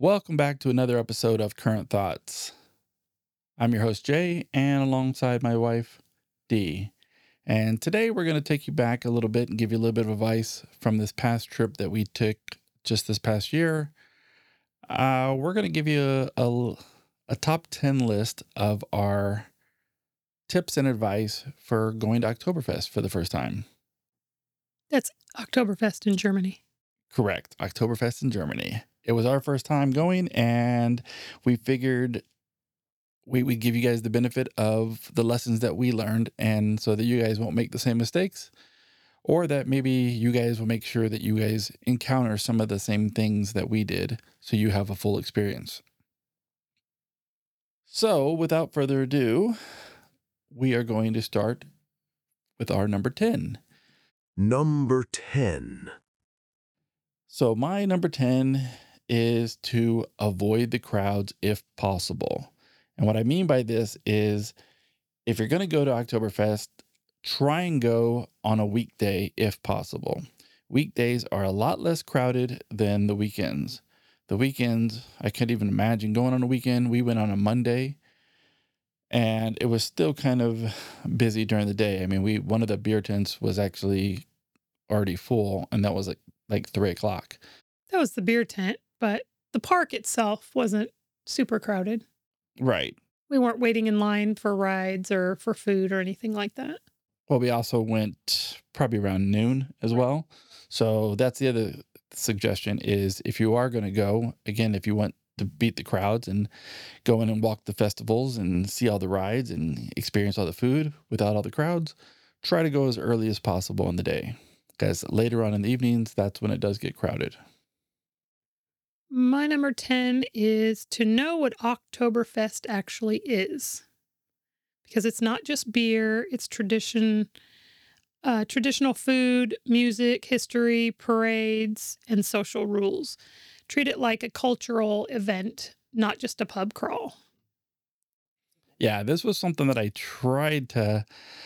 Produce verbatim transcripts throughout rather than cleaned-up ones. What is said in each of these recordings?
Welcome back to another episode of Current Thoughts. I'm your host, Jay, and alongside my wife, Dee. And today we're going to take you back a little bit and give you a little bit of advice from this past trip that we took just this past year. Uh, we're going to give you a, a, a top ten list of our tips and advice for going to Oktoberfest for the first time. That's Oktoberfest in Germany. Correct. Oktoberfest in Germany. It was our first time going, and we figured we would give you guys the benefit of the lessons that we learned, and so that you guys won't make the same mistakes, or that maybe you guys will make sure that you guys encounter some of the same things that we did, so you have a full experience. So, without further ado, we are going to start with our number ten. Number ten. So, my number ten is to avoid the crowds if possible. And what I mean by this is if you're going to go to Oktoberfest, try and go on a weekday if possible. Weekdays are a lot less crowded than the weekends. The weekends, I can't even imagine going on a weekend. We went on a Monday and it was still kind of busy during the day. I mean, we one of the beer tents was actually already full, and that was like like three o'clock. That was the beer tent, but the park itself wasn't super crowded. Right. We weren't waiting in line for rides or for food or anything like that. Well, we also went probably around noon as well. So that's the other suggestion is if you are going to go, again, if you want to beat the crowds and go in and walk the festivals and see all the rides and experience all the food without all the crowds, try to go as early as possible in the day. Because later on in the evenings, that's when it does get crowded. My number ten is to know what Oktoberfest actually is. Because it's not just beer, it's tradition, uh, traditional food, music, history, parades, and social rules. Treat it like a cultural event, not just a pub crawl. Yeah, this was something that I tried to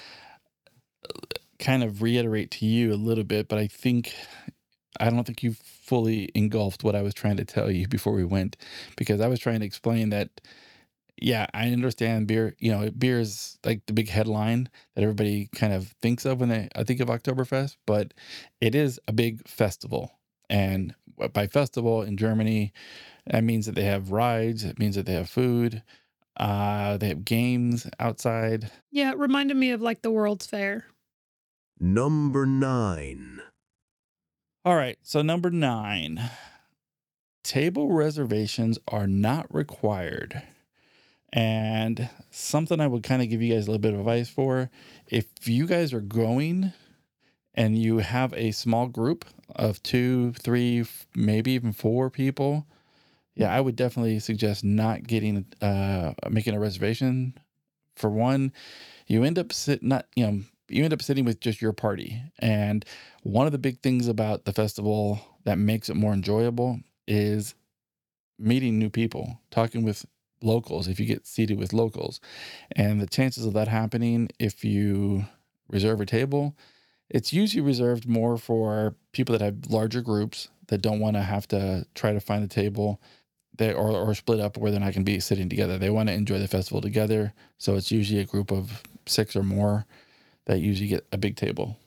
kind of reiterate to you a little bit, but I think I don't think you fully engulfed what I was trying to tell you before we went, because I was trying to explain that, yeah, I understand beer, you know, beer is like the big headline that everybody kind of thinks of when they I think of Oktoberfest, but it is a big festival. And by festival in Germany, that means that they have rides, it means that they have food, uh, they have games outside. Yeah, it reminded me of like the World's Fair. Number nine. All right, so number nine, table reservations are not required. And something I would kind of give you guys a little bit of advice for, if you guys are going and you have a small group of two, three, f- maybe even four people, yeah, I would definitely suggest not getting, uh, making a reservation. For one, you end up sit not, you know, you end up sitting with just your party. And one of the big things about the festival that makes it more enjoyable is meeting new people, talking with locals if you get seated with locals. And the chances of that happening if you reserve a table, it's usually reserved more for people that have larger groups that don't want to have to try to find a table they or, or split up where they're not going to be sitting together. They want to enjoy the festival together. So it's usually a group of six or more that usually get a big table.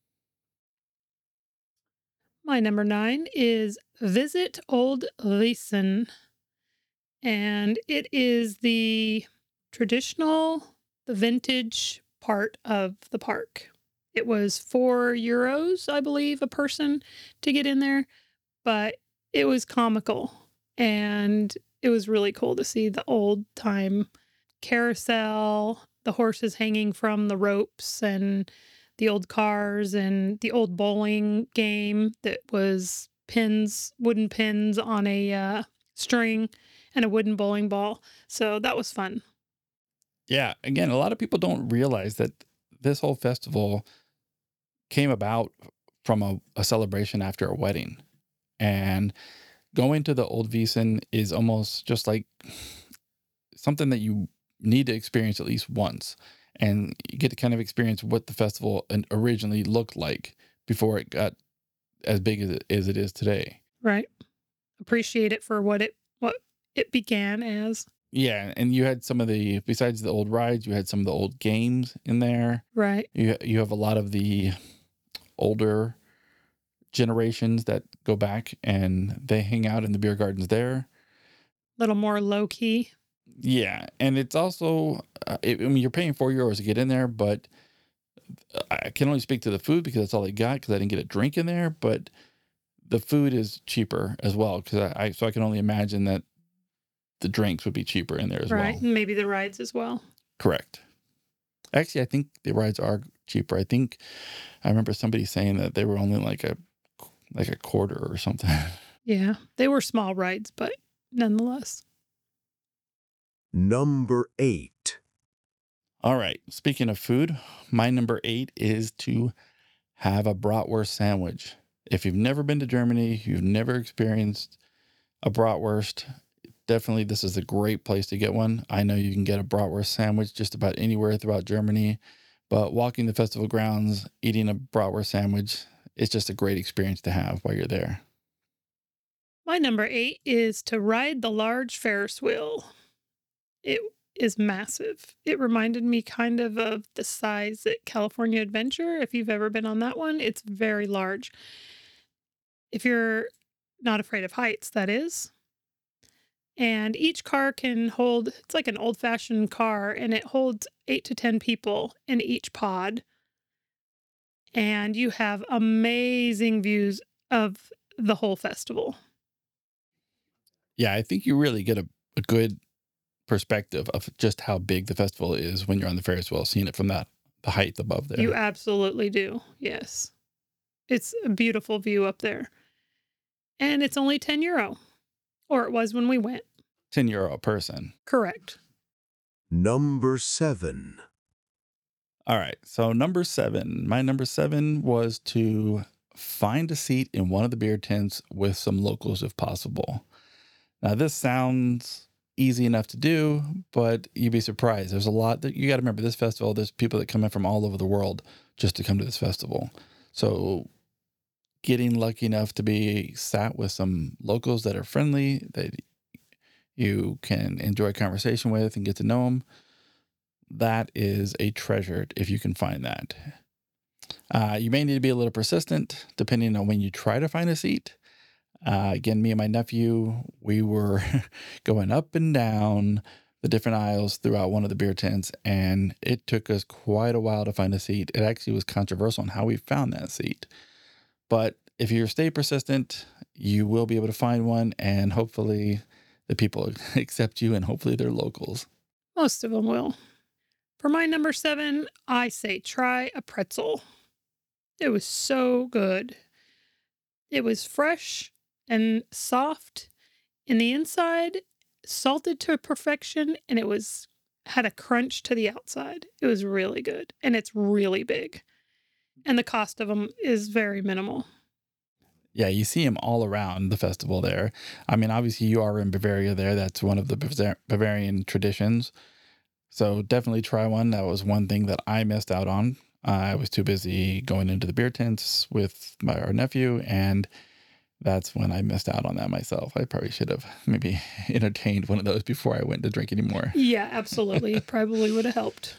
My number nine is Visit Old Wiesen. And it is the traditional, the vintage part of the park. It was four euros, I believe, a person to get in there, but it was comical. And it was really cool to see the old time carousel, the horses hanging from the ropes, and the old cars, and the old bowling game that was pins, wooden pins on a uh, string and a wooden bowling ball. So that was fun. Yeah, again, a lot of people don't realize that this whole festival came about from a, a celebration after a wedding. And going to the Old Wiesen is almost just like something that you need to experience at least once. And you get to kind of experience what the festival originally looked like before it got as big as it, as it is today. Right. Appreciate it for what it what it began as. Yeah, and you had some of the besides the old rides, you had some of the old games in there. Right. You you have a lot of the older generations that go back and they hang out in the beer gardens there. A little more low key. Yeah, and it's also uh, it, I mean you're paying four euros to get in there, but I can only speak to the food because that's all I got because I didn't get a drink in there. But the food is cheaper as well because I, I so I can only imagine that the drinks would be cheaper in there as Right. well. And maybe the rides as well. Correct. Actually, I think the rides are cheaper. I think I remember somebody saying that they were only like a like a quarter or something. Yeah. They were small rides, but nonetheless. Number eight. All right. Speaking of food, my number eight is to have a bratwurst sandwich. If you've never been to Germany, you've never experienced a bratwurst, definitely this is a great place to get one. I know you can get a bratwurst sandwich just about anywhere throughout Germany, but walking the festival grounds, eating a bratwurst sandwich, it's just a great experience to have while you're there. My number eight is to ride the large Ferris wheel. It is massive. It reminded me kind of of the size at California Adventure. If you've ever been on that one, it's very large. If you're not afraid of heights, that is. And each car can hold, it's like an old fashioned car, and it holds eight to ten people in each pod. And you have amazing views of the whole festival. Yeah, I think you really get a, a good perspective of just how big the festival is when you're on the Ferris wheel, seeing it from that the height above there. You absolutely do. Yes. It's a beautiful view up there. And it's only ten euro. Or it was when we went. ten euro a person. Correct. Number seven. All right. So number seven, my number seven was to find a seat in one of the beer tents with some locals if possible. Now this sounds easy enough to do, but you'd be surprised. There's a lot that you got to remember this festival. There's people that come in from all over the world just to come to this festival. So getting lucky enough to be sat with some locals that are friendly, that you can enjoy conversation with and get to know them, that is a treasure if you can find that. Uh, you may need to be a little persistent depending on when you try to find a seat. Uh, again, me and my nephew, we were going up and down the different aisles throughout one of the beer tents, and it took us quite a while to find a seat. It actually was controversial on how we found that seat. But if you stay persistent, you will be able to find one, and hopefully the people accept you, and hopefully they're locals. Most of them will. For my number seven, I say try a pretzel. It was so good. It was fresh and soft in the inside, salted to perfection, and it was had a crunch to the outside. It was really good, and it's really big. And the cost of them is very minimal. Yeah, you see them all around the festival there. I mean, obviously you are in Bavaria there. That's one of the Bavar- Bavarian traditions. So definitely try one. That was one thing that I missed out on. Uh, I was too busy going into the beer tents with my our nephew, and that's when I missed out on that myself. I probably should have maybe entertained one of those before I went to drink anymore. Yeah, absolutely. Probably would have helped.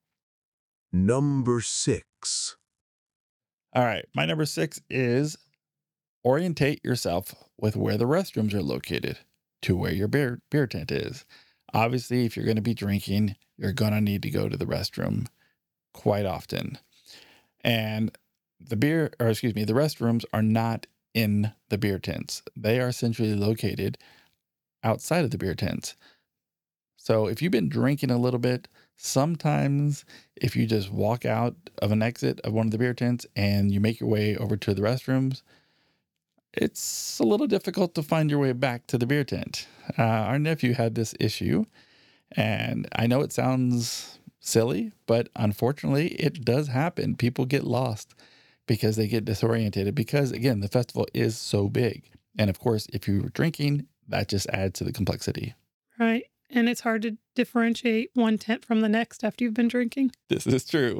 Number six. All right. My number six is orientate yourself with where the restrooms are located to where your beer, beer tent is. Obviously, if you're going to be drinking, you're going to need to go to the restroom quite often. And the beer, or excuse me, the restrooms are not in the beer tents. They are centrally located outside of the beer tents. So if you've been drinking a little bit, sometimes if you just walk out of an exit of one of the beer tents and you make your way over to the restrooms, it's a little difficult to find your way back to the beer tent. Uh, our nephew had this issue, and I know it sounds silly, but unfortunately it does happen. People get lost because they get disoriented because, again, the festival is so big. And of course, if you're drinking, that just adds to the complexity. Right. And it's hard to differentiate one tent from the next after you've been drinking. This is true.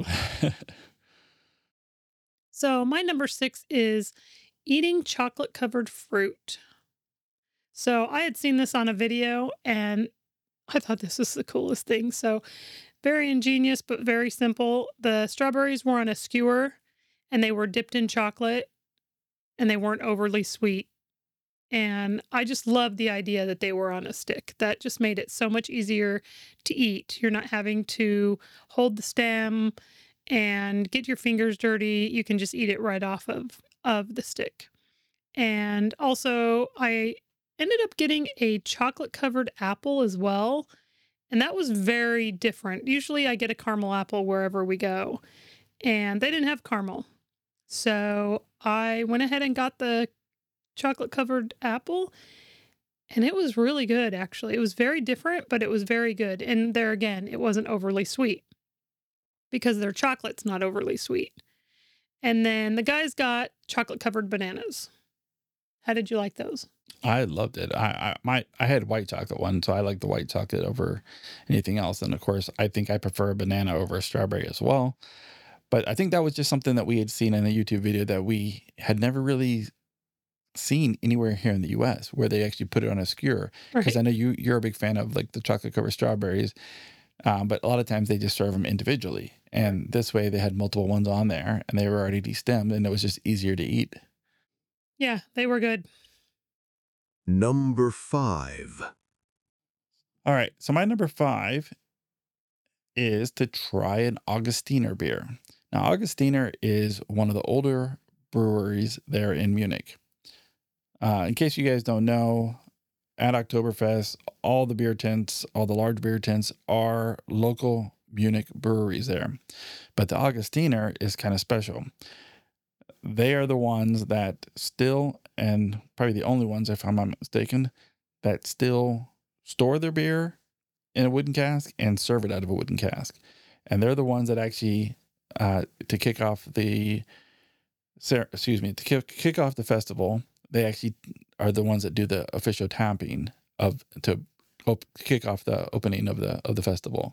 So my number six is eating chocolate-covered fruit. So I had seen this on a video and I thought this was the coolest thing. So very ingenious, but very simple. The strawberries were on a skewer and they were dipped in chocolate and they weren't overly sweet. And I just loved the idea that they were on a stick. That just made it so much easier to eat. You're not having to hold the stem and get your fingers dirty. You can just eat it right off of, of the stick. And also, I ended up getting a chocolate covered apple as well. And that was very different. Usually, I get a caramel apple wherever we go, and they didn't have caramel. So I went ahead and got the chocolate covered apple, and it was really good, actually. It was very different, but it was very good. And there again, it wasn't overly sweet because their chocolate's not overly sweet. And then the guys got chocolate covered bananas. How did you like those? I loved it. I, I my I had white chocolate one, so I like the white chocolate over anything else. And of course, I think I prefer a banana over a strawberry as well. But I think that was just something that we had seen in a YouTube video that we had never really seen anywhere here in the U S where they actually put it on a skewer. Because Right. I know you you're a big fan of like the chocolate covered strawberries, um, but a lot of times they just serve them individually. And this way they had multiple ones on there and they were already destemmed and it was just easier to eat. Yeah, they were good. Number five. All right, so my number five is to try an Augustiner beer. Now, Augustiner is one of the older breweries there in Munich. Uh, in case you guys don't know, at Oktoberfest, all the beer tents, all the large beer tents are local Munich breweries there. But the Augustiner is kind of special. They are the ones that still, and probably the only ones, if I'm not mistaken, that still store their beer in a wooden cask and serve it out of a wooden cask. And they're the ones that actually, uh, to kick off the, cer- excuse me, to kick, kick off the festival, they actually are the ones that do the official tapping of to op- kick off the opening of the of the festival.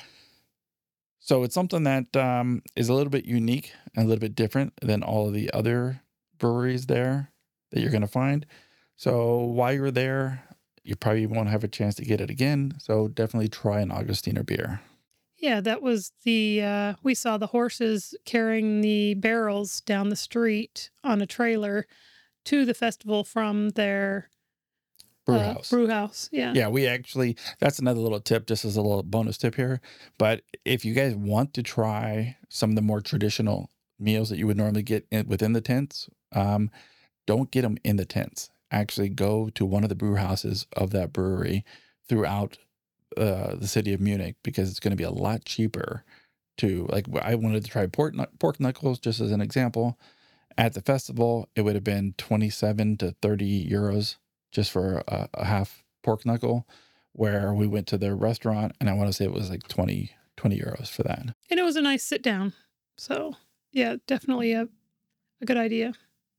So it's something that um, is a little bit unique and a little bit different than all of the other breweries there that you're going to find. So while you're there, you probably won't have a chance to get it again. So definitely try an Augustiner beer. Yeah, that was the, uh, we saw the horses carrying the barrels down the street on a trailer to the festival from their Brew uh, house. brew house. Yeah. Yeah, we actually, that's another little tip, just as a little bonus tip here. But if you guys want to try some of the more traditional meals that you would normally get in, within the tents, um, don't get them in the tents. Actually go to one of the brew houses of that brewery throughout uh, the city of Munich because it's going to be a lot cheaper to, like, I wanted to try pork, pork knuckles just as an example. At the festival, it would have been twenty-seven to thirty euros just for a, a half pork knuckle, where we went to their restaurant and I want to say it was like twenty, twenty euros for that. And it was a nice sit down. So, yeah, definitely a, a good idea.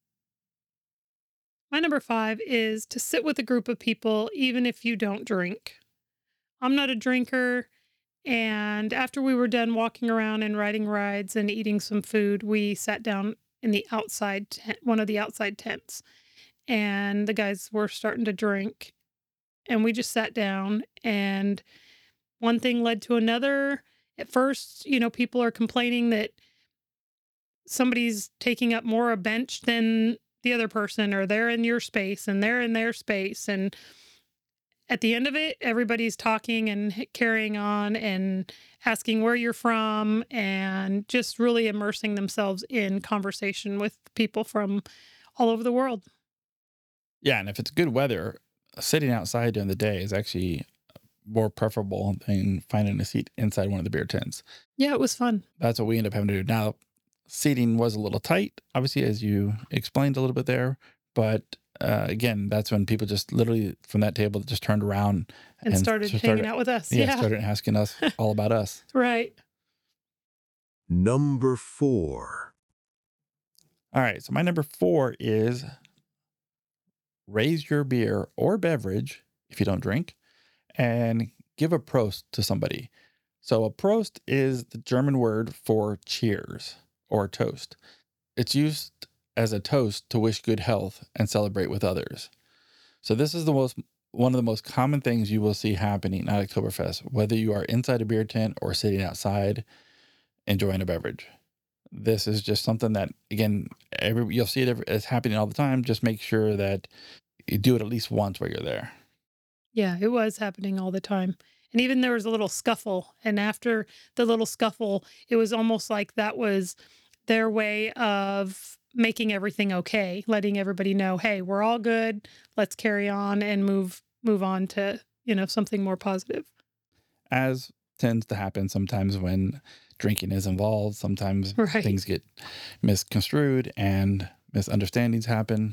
My number five is to sit with a group of people, even if you don't drink. I'm not a drinker. And after we were done walking around and riding rides and eating some food, we sat down in the outside tent, one of the outside tents. And the guys were starting to drink. And we just sat down, and one thing led to another. At first, you know, people are complaining that somebody's taking up more a bench than the other person, or they're in your space and they're in their space. And at the end of it, everybody's talking and carrying on and asking where you're from and just really immersing themselves in conversation with people from all over the world. Yeah, and if it's good weather, sitting outside during the day is actually more preferable than finding a seat inside one of the beer tents. Yeah, it was fun. That's what we end up having to do. Now, seating was a little tight, obviously, as you explained a little bit there. But uh, again, that's when people just literally from that table just turned around And, and started just hanging out with us. Yeah, Yeah, started asking us all about us. right. Number four. All right, so my number four is raise your beer or beverage if you don't drink and give a prost to somebody. So a prost is the German word for cheers or toast. It's used as a toast to wish good health and celebrate with others. So this is the most one of the most common things you will see happening at Oktoberfest, whether you are inside a beer tent or sitting outside enjoying a beverage. This is just something that, again, every you'll see it every, it's happening all the time. Just make sure that you do it at least once while you're there. Yeah, it was happening all the time. And even there was a little scuffle. And after the little scuffle, it was almost like that was their way of making everything okay, letting everybody know, hey, we're all good. Let's carry on and move move on to, you know, something more positive. As tends to happen sometimes when drinking is involved, sometimes Right. things get misconstrued and misunderstandings happen.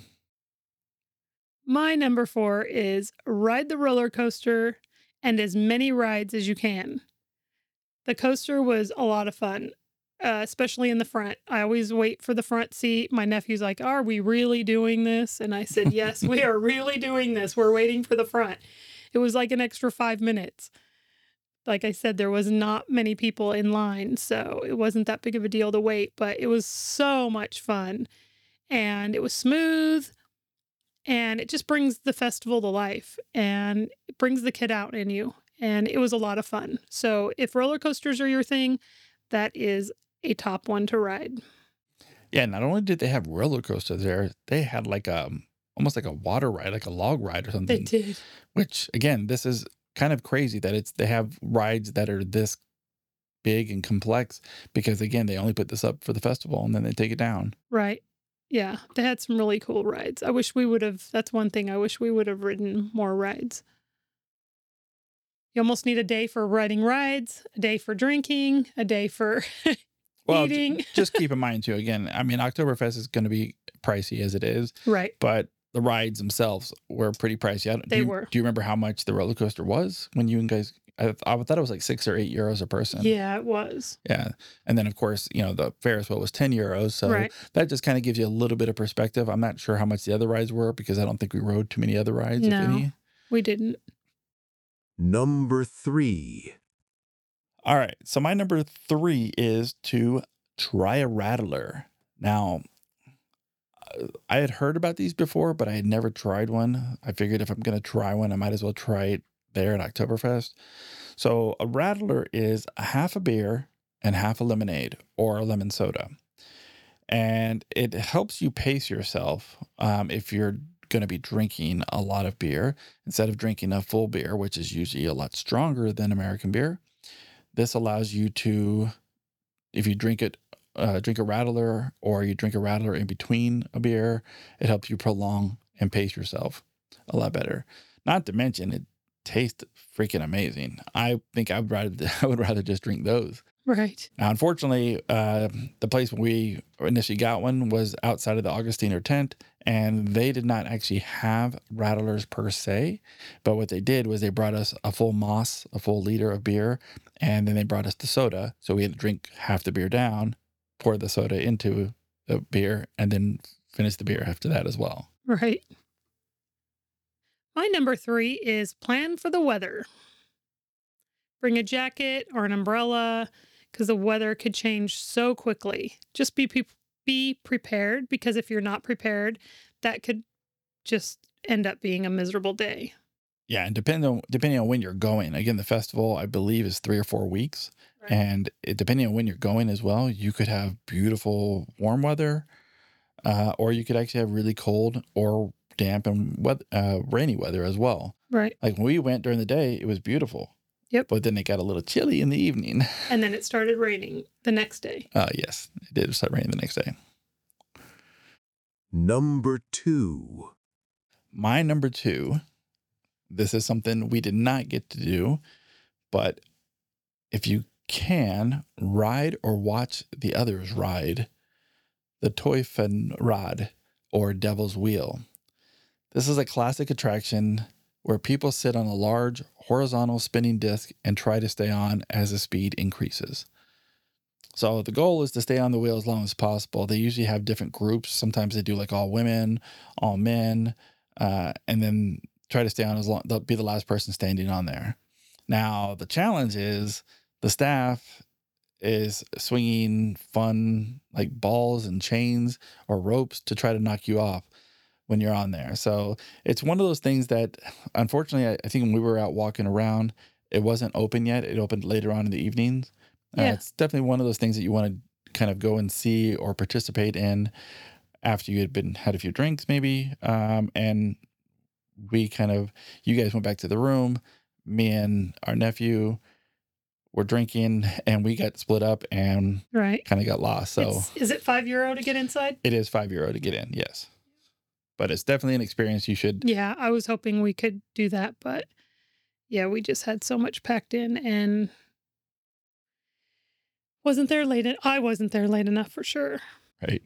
My number four is ride the roller coaster and as many rides as you can. The coaster was a lot of fun, uh, especially in the front. I always wait for the front seat. My nephew's like, are we really doing this? And I said, yes, we are really doing this. We're waiting for the front. It was like an extra five minutes. Like I said, there was not many people in line, so it wasn't that big of a deal to wait, but it was so much fun. And it was smooth. And it just brings the festival to life and it brings the kid out in you. And it was a lot of fun. So if roller coasters are your thing, that is a top one to ride. Yeah, not only did they have roller coasters there, they had like a almost like a water ride, like a log ride or They something. did. Which again, this is kind of crazy that it's they have rides that are this big and complex because again, they only put this up for the festival and then they take it down. Right. Yeah. They had some really cool rides. I wish we would have, that's one thing. I wish we would have ridden more rides. You almost need a day for riding rides, a day for drinking, a day for Well, j- eating. just keep in mind too, again, I mean, Oktoberfest is going to be pricey as it is, Right. but the rides themselves were pretty pricey. I don't, They do you, were. Do you remember how much the roller coaster was when you and guys? I, I thought it was like six or eight euros a person. Yeah, it was. Yeah, and then of course, you know, the Ferris wheel was ten euros, so Right. that just kind of gives you a little bit of perspective. I'm not sure how much the other rides were because I don't think we rode too many other rides, No. if any. We didn't. Number three. All right, so my number three is to try a rattler. Now, uh, I had heard about these before, but I had never tried one. I figured if I'm going to try one, I might as well try it there at Oktoberfest. So a rattler is a half a beer and half a lemonade or a lemon soda. And it helps you pace yourself um, if you're going to be drinking a lot of beer instead of drinking a full beer, which is usually a lot stronger than American beer. This allows you to, if you drink it, uh, drink a rattler or you drink a rattler in between a beer, it helps you prolong and pace yourself a lot better. Not to mention, it tastes freaking amazing. I think I would rather I would rather just drink those. Right. Now, unfortunately, uh, the place where we initially got one was outside of the Augustiner tent, and they did not actually have rattlers per se. But what they did was they brought us a full Moss, a full liter of beer, and then they brought us the soda. So we had to drink half the beer down, pour the soda into the beer, and then finish the beer after that as well. Right. My number three is plan for the weather. Bring a jacket or an umbrella because the weather could change so quickly. Just be pe- be prepared because if you're not prepared, that could just end up being a miserable day. Yeah, and depending on depending on when you're going. Again, the festival I believe is three or four weeks, Right. and it, depending on when you're going as well, you could have beautiful warm weather, uh, or you could actually have really cold or damp and wet, uh, rainy weather as well. Right. Like when we went during the day, it was beautiful. Yep. But then it got a little chilly in the evening. And then it started raining the next day. Uh, yes, it did start raining the next day. Number two. My number two, this is something we did not get to do, but if you can, ride or watch the others ride the Teufenrad or Devil's Wheel. This is a classic attraction where people sit on a large horizontal spinning disc and try to stay on as the speed increases. So the goal is to stay on the wheel as long as possible. They usually have different groups. Sometimes they do like all women, all men, uh, and then try to stay on as long, they'll be the last person standing on there. Now, the challenge is the staff is swinging fun like balls and chains or ropes to try to knock you off. when you're on there. So it's one of those things that, unfortunately, I, I think when we were out walking around, it wasn't open yet. It opened later on in the evenings. Uh, Yeah. It's definitely one of those things that you want to kind of go and see or participate in after you had been had a few drinks, maybe. Um, and we kind of, you guys went back to the room. Me and our nephew were drinking, and we got split up and Right. kind of got lost. So It's, is it five euro to get inside? it is five euro to get in, yes. But it's definitely an experience you should. Yeah, I was hoping we could do that, but yeah, we just had so much packed in and wasn't there late. en- I wasn't there late enough for sure. Right.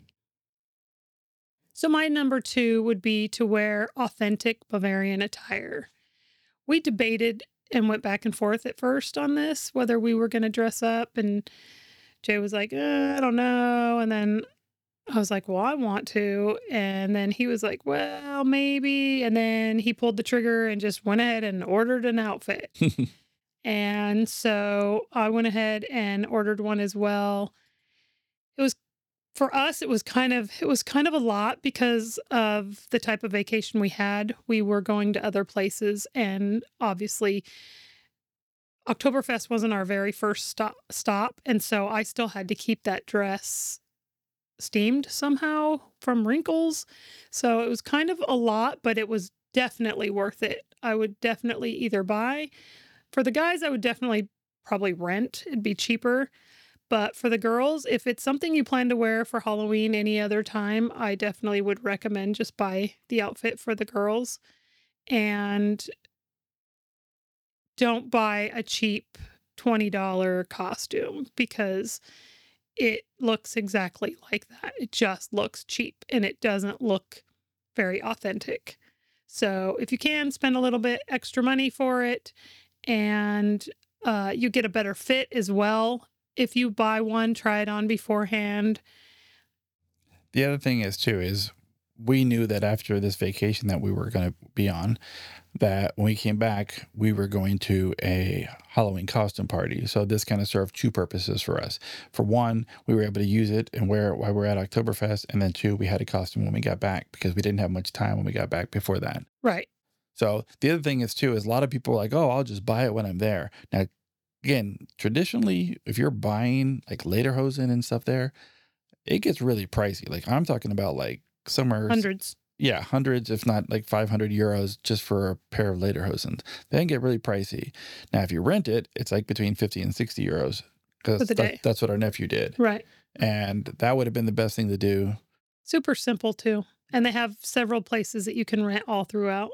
So my number two would be to wear authentic Bavarian attire. We debated and went back and forth at first on this, whether we were going to dress up, and Jay was like, uh, I don't know. And then I was like, well, I want to. And then he was like, well, maybe. And then he pulled the trigger and just went ahead and ordered an outfit. And so I went ahead and ordered one as well. It was, for us, it was kind of, it was kind of a lot because of the type of vacation we had. We were going to other places, and obviously Oktoberfest wasn't our very first stop, stop. And so I still had to keep that dress steamed somehow from wrinkles. So it was kind of a lot, but it was definitely worth it. I would definitely either buy. For the guys, I would definitely probably rent. It'd be cheaper. But for the girls, if it's something you plan to wear for Halloween any other time, I definitely would recommend just buy the outfit for the girls. And don't buy a cheap twenty dollars costume, because it looks exactly like that. It just looks cheap and it doesn't look very authentic. So if you can, spend a little bit extra money for it, and uh, you get a better fit as well. If you buy one, try it on beforehand. The other thing is, too, is we knew that after this vacation that we were going to be on, that when we came back, we were going to a Halloween costume party. So this kind of served two purposes for us. For one, we were able to use it and wear it while we were at Oktoberfest. And then two, we had a costume when we got back because we didn't have much time when we got back before that. Right. So the other thing is, too, is a lot of people are like, oh, I'll just buy it when I'm there. Now, again, traditionally, if you're buying like lederhosen and stuff there, it gets really pricey. Like I'm talking about like somewhere Hundreds. yeah, hundreds, if not like five hundred euros just for a pair of lederhosen. They can get really pricey. Now, if you rent it, it's like between fifty and sixty euros For because the day. that, that's what our nephew did. Right. And that would have been the best thing to do. Super simple too. And they have several places that you can rent all throughout.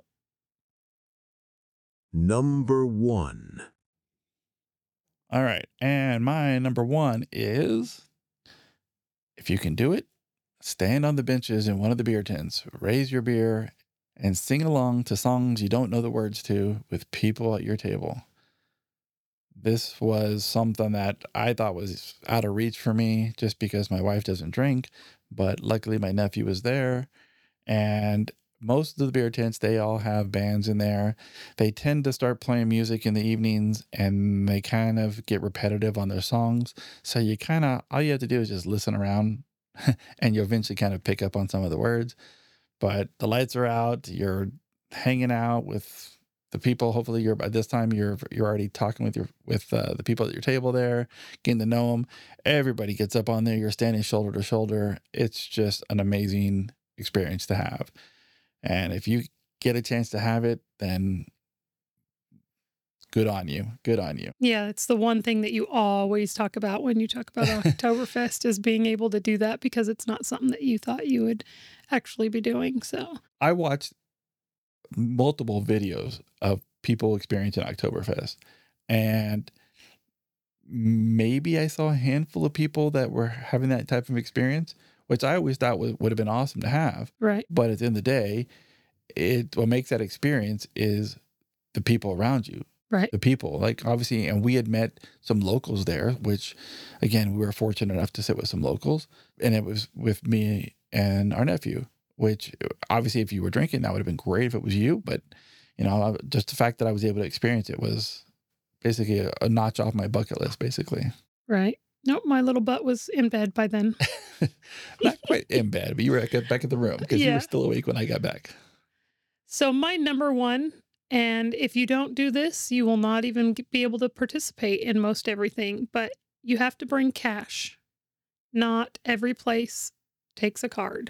Number one. All right. And my number one is, if you can do it, stand on the benches in one of the beer tents, raise your beer, and sing along to songs you don't know the words to with people at your table. This was something that I thought was out of reach for me just because my wife doesn't drink, but luckily my nephew was there. And most of the beer tents, they all have bands in there. They tend to start playing music in the evenings, and they kind of get repetitive on their songs. So you kind of, all you have to do is just listen around and you'll eventually kind of pick up on some of the words. But the lights are out, you're hanging out with the people. Hopefully you're, by this time you're you're already talking with your with uh, the people at your table there, getting to know them. Everybody gets up on there, you're standing shoulder to shoulder. It's just an amazing experience to have. And if you get a chance to have it, then good on you. Good on you. Yeah, it's the one thing that you always talk about when you talk about Oktoberfest is being able to do that, because it's not something that you thought you would actually be doing. So I watched multiple videos of people experiencing Oktoberfest, and maybe I saw a handful of people that were having that type of experience, which I always thought would, would have been awesome to have. right. But at the end of the day, it what makes that experience is the people around you. Right. The people, like obviously, and we had met some locals there, which again, we were fortunate enough to sit with some locals, and it was with me and our nephew, which obviously if you were drinking, that would have been great if it was you. But, you know, just the fact that I was able to experience it was basically a, a notch off my bucket list, basically. Right. Nope, my little butt was in bed by then. Not quite in bed, but you were at- back at the room because you Yeah. were still awake when I got back. So my number one, and if you don't do this, you will not even be able to participate in most everything, but you have to bring cash. Not every place takes a card.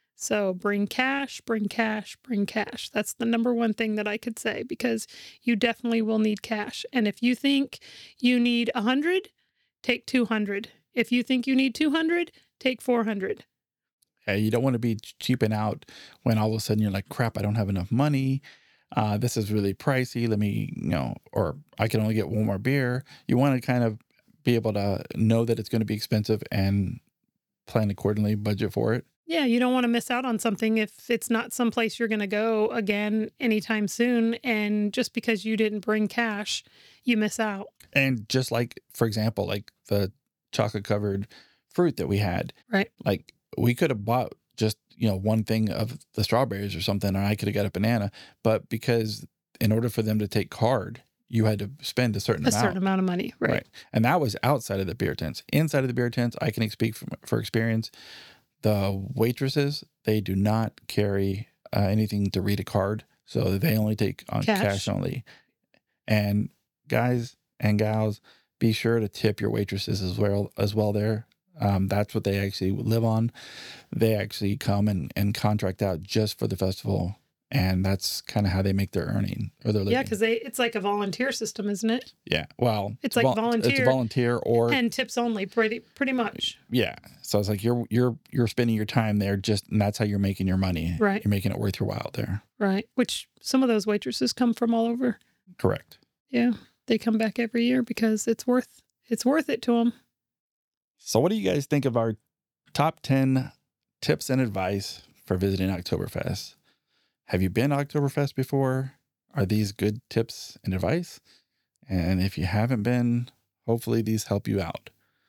So bring cash, bring cash, bring cash. That's the number one thing that I could say, because you definitely will need cash. And if you think you need one hundred, take two hundred. If you think you need two hundred, take four hundred. Yeah, you don't want to be cheaping out when all of a sudden you're like, crap, I don't have enough money. Uh, this is really pricey. Let me, you know, or I can only get one more beer. You want to kind of be able to know that it's going to be expensive and plan accordingly, budget for it. Yeah, you don't want to miss out on something if it's not someplace you're going to go again anytime soon. And just because you didn't bring cash, you miss out. And just like, for example, like the chocolate covered fruit that we had, Right. like we could have bought just, you know, one thing of the strawberries or something, or I could have got a banana. But because in order for them to take card, you had to spend a certain A amount. certain amount of money. Right. Right. And that was outside of the beer tents. Inside of the beer tents, I can speak from, for experience. The waitresses, they do not carry uh, anything to read a card. So they only take on Cash. cash only. And guys and gals, be sure to tip your waitresses as well as well there. Um, that's what they actually live on. They actually come and, and contract out just for the festival. And that's kind of how they make their earning or their living. Yeah, because they it's like a volunteer system, isn't it? Yeah. Well, It's like It's volunteer volunteer or and tips only, pretty pretty much. yeah. So it's like you're you're you're spending your time there just and that's how you're making your money. Right. You're making it worth your while there. Right. Which some of those waitresses come from all over. Correct. Yeah. They come back every year because it's worth it's worth it to them. So what do you guys think of our top ten tips and advice for visiting Oktoberfest? Have you been to Oktoberfest before? Are these good tips and advice? And if you haven't been, hopefully these help you out.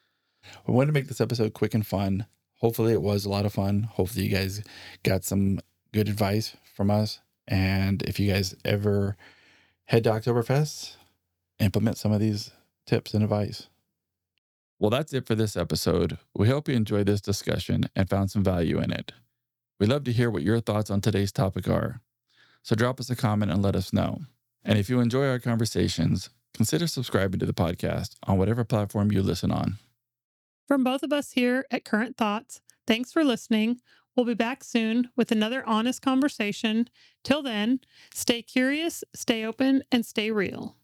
We wanted to make this episode quick and fun. Hopefully it was a lot of fun. Hopefully you guys got some good advice from us. And if you guys ever head to Oktoberfest, implement some of these tips and advice. Well, that's it for this episode. We hope you enjoyed this discussion and found some value in it. We'd love to hear what your thoughts on today's topic are. So drop us a comment and let us know. And if you enjoy our conversations, consider subscribing to the podcast on whatever platform you listen on. From both of us here at Current Thoughts, thanks for listening. We'll be back soon with another honest conversation. Till then, stay curious, stay open, and stay real.